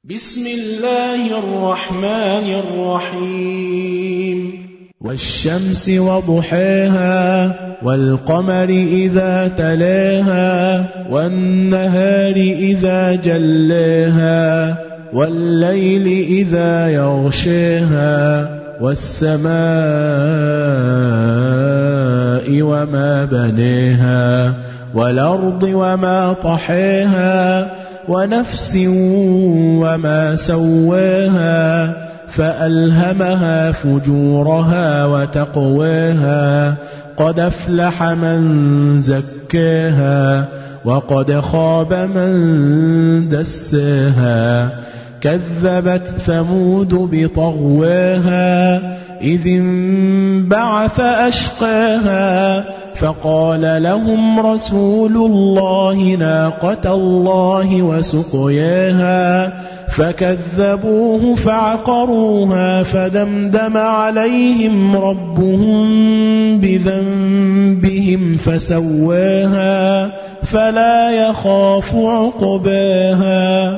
بسم الله الرحمن الرحيم والشمس وضحاها والقمر إذا تلاها والنهار إذا جلاها والليل إذا يغشاها والسماء وما بناها والأرض وما طحاها ونفس وما سواها فألهمها فجورها وتقواها قد أفلح من زكاها وقد خاب من دساها كذبت ثمود بطغواها إذ انبعث أشقاها فقال لهم رسول الله ناقة الله وسقياها فكذبوه فعقروها فدمدم عليهم ربهم بذنبهم فسواها فلا يخاف عقباها